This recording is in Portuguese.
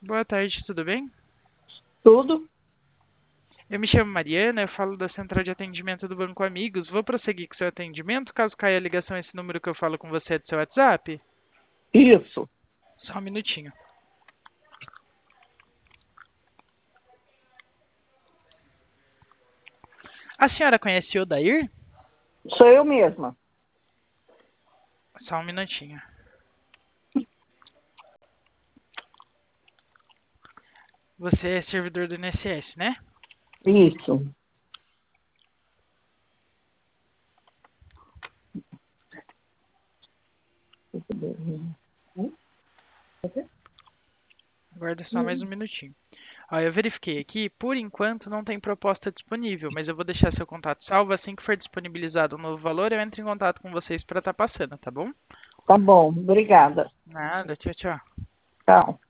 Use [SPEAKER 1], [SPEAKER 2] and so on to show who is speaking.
[SPEAKER 1] Boa tarde, tudo bem?
[SPEAKER 2] Tudo?
[SPEAKER 1] Eu me chamo Mariana, eu falo da Central de Atendimento do Banco Amigos. Vou prosseguir com seu atendimento. Caso caia a ligação, esse número que eu falo com você é do seu WhatsApp?
[SPEAKER 2] Isso.
[SPEAKER 1] Só um minutinho. A senhora conhece o Odair?
[SPEAKER 2] Sou eu mesma.
[SPEAKER 1] Só um minutinho. Você é servidor do INSS, né?
[SPEAKER 2] Isso.
[SPEAKER 1] Aguarda só mais um minutinho. Ó, eu verifiquei aqui, por enquanto não tem proposta disponível, mas eu vou deixar seu contato salvo. Assim que for disponibilizado um novo valor, eu entro em contato com vocês para estar passando, tá bom?
[SPEAKER 2] Tá bom, obrigada.
[SPEAKER 1] Nada, tchau, tchau.
[SPEAKER 2] Tchau.